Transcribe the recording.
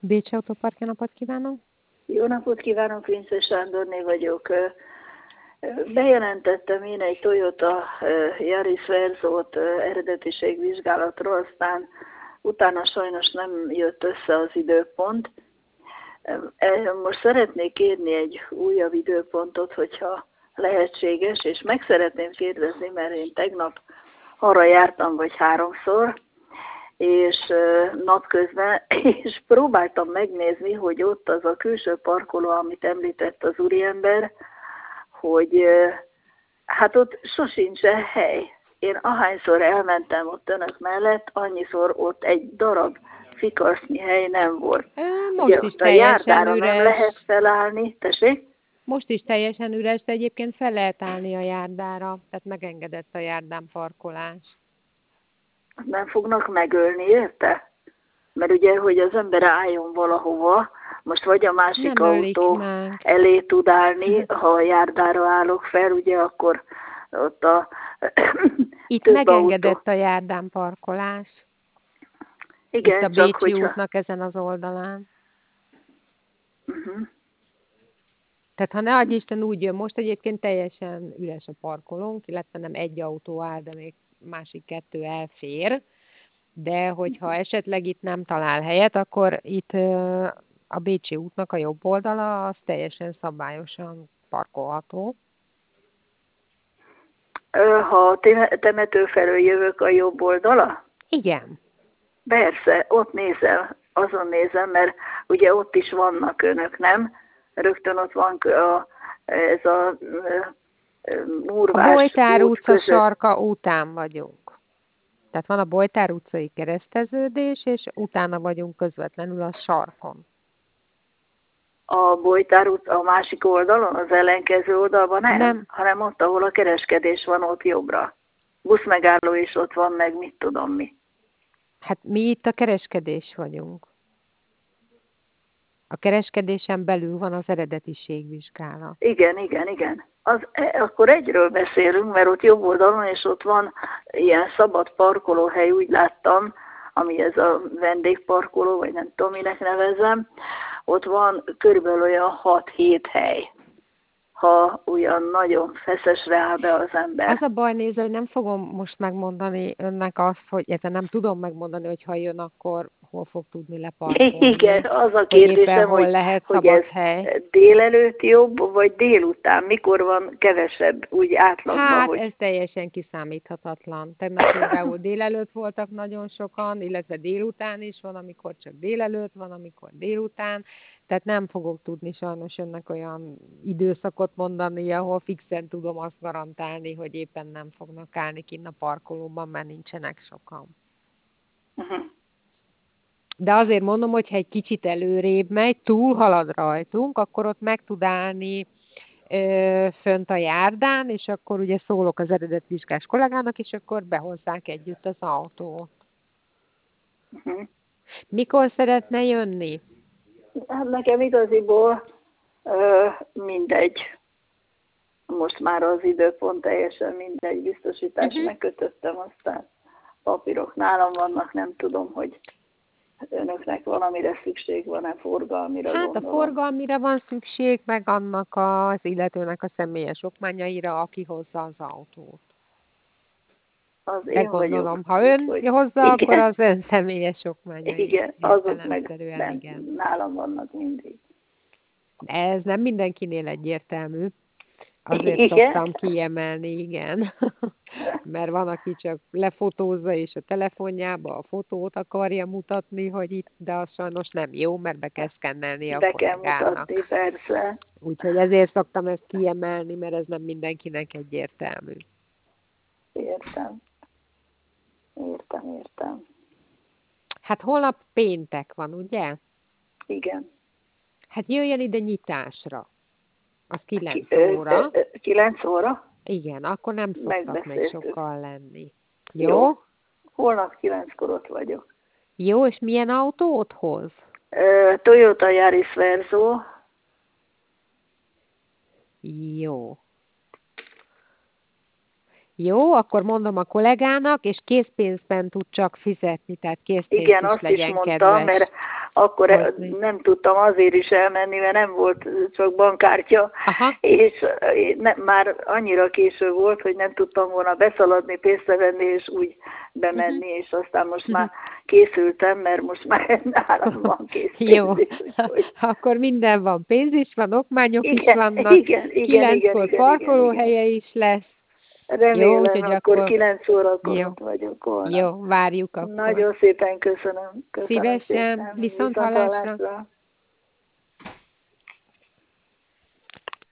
Bécs Autópark, jó napot kívánok! Jó napot kívánok, Vince Sándorné vagyok. Bejelentettem én egy Toyota Yaris Verzót eredetiségvizsgálatról, aztán utána sajnos nem jött össze az időpont. Most szeretnék kérni egy újabb időpontot, hogyha lehetséges, és meg szeretném kérdezni, mert én tegnap arra jártam vagy 3-szor, és napközben, és próbáltam megnézni, hogy ott az a külső parkoló, amit említett az úriember, hogy hát ott sosincsen hely. Én ahányszor elmentem ott önök mellett, annyiszor ott egy darab fikarsznyi hely nem volt. Most ugye, is a járdára üres. nem lehet felállni, tessék? Most is teljesen üres, de egyébként fel lehet állni a járdára, tehát megengedett a járdán parkolás. Nem fognak megölni, érte? Mert ugye, hogy az ember álljon valahova, most vagy a másik autó elé tud állni, ha a járdára állok fel, ugye, akkor ott a itt megengedett autó. A járdán parkolás. Igen, itt a Bécsi útnak ezen az oldalán. Tehát ha ne adj Isten, úgy jön, most egyébként teljesen üres a parkolónk, illetve nem egy autó áll, de még másik 2 elfér. De hogyha esetleg itt nem talál helyet, akkor itt a Bécsi útnak a jobb oldala az teljesen szabályosan parkolható. Ha temető felől jövök, a jobb oldala? Igen. Persze, ott nézem, azon nézem, mert ugye ott is vannak önök, nem? Rögtön ott van ez a Murvás a Bojtár út utca sarka után vagyunk. Tehát van a Bojtár utcai kereszteződés, és utána vagyunk közvetlenül a sarkon. A Bojtár utca a másik oldalon, az ellenkező oldalban nem, hanem ott, ahol a kereskedés van, ott jobbra. Buszmegálló is ott van, meg mit tudom mi. Hát mi itt a kereskedés vagyunk. A kereskedésen belül van az eredetiségvizsgálat. Igen. Akkor egyről beszélünk, mert ott jobb oldalon, és ott van ilyen szabad parkolóhely, úgy láttam, ami ez a vendégparkoló, vagy nem tudom, minek nevezem, ott van körülbelül olyan 6-7 hely, ha olyan nagyon feszesre áll be az ember. Az a baj, nézze, hogy nem fogom most megmondani önnek azt, hogy nem tudom megmondani, hogy ha jön, akkor hol fog tudni leparkolni. Igen, az a kérdésem, hogy lehet hogy szabad ez hely. délelőtt jobb, vagy délután? Mikor van kevesebb, úgy átlagban? Hát hogy... ez teljesen kiszámíthatatlan. Tegnap például délelőtt voltak nagyon sokan, illetve délután is van, amikor csak délelőtt van, amikor délután. Tehát nem fogok tudni sajnos önnek olyan időszakot mondani, ahol fixen tudom azt garantálni, hogy éppen nem fognak állni kinn a parkolóban, mert nincsenek sokan. De azért mondom, hogy ha egy kicsit előrébb megy, túlhalad rajtunk, akkor ott meg tud állni fönt a járdán, és akkor ugye szólok az eredetvizsgás kollégának, és akkor behozzák együtt az autót. Mikor szeretne jönni? Hát nekem igaziból mindegy. Most már az időpont teljesen mindegy. Biztosítást megkötöttem, aztán papírok nálam vannak, nem tudom, hogy önöknek valamire szükség van-e, forgalmira gondolom. A forgalmira van szükség, meg annak az illetőnek a személyes okmányaira, aki hozza az autót. Az én gondolom, vagyok. ha ön hozza, akkor az ön személyes okmányai. Igen, azok meg nálam vannak mindig. Ez nem mindenkinél egyértelmű. Azért szoktam kiemelni, igen. Mert van, aki csak lefotózza, és a telefonjába a fotót akarja mutatni, hogy itt, de az sajnos nem jó, mert be kell szkennelni a kollégának. Be kell mutatni, persze. Úgyhogy ezért szoktam ezt kiemelni, mert ez nem mindenkinek egyértelmű. Értem. Hát holnap péntek van, ugye? Igen. Hát jöjjön ide nyitásra. Az 9 óra. 9 óra? Igen, akkor nem szoktak még sokkal lenni. Jó? Holnap 9-kor ott vagyok. Jó, és milyen autót hoz? Toyota Yaris Verzo. Jó, akkor mondom a kollégának, és készpénzben tud csak fizetni, tehát készpénz igen, is azt legyen is mondtam, kedves. Mert akkor hozni. nem tudtam azért is elmenni, mert nem volt csak bankkártya, Aha. és már annyira késő volt, hogy nem tudtam volna beszaladni, pénzt venni, és úgy bemenni, és aztán most már készültem, mert most már nálam van kész pénz. Jó, Úgyhogy... akkor minden van, pénz is van, okmányok is Igen, vannak, igen, 9-kor parkolóhelye is lesz. Remélem, úgyhogy akkor 9 órakor jó. ott vagyok volna. Jó, várjuk akkor. Nagyon szépen köszönöm. Köszönöm Szívesen, szépen. viszont hallásra. Viszonthallásra.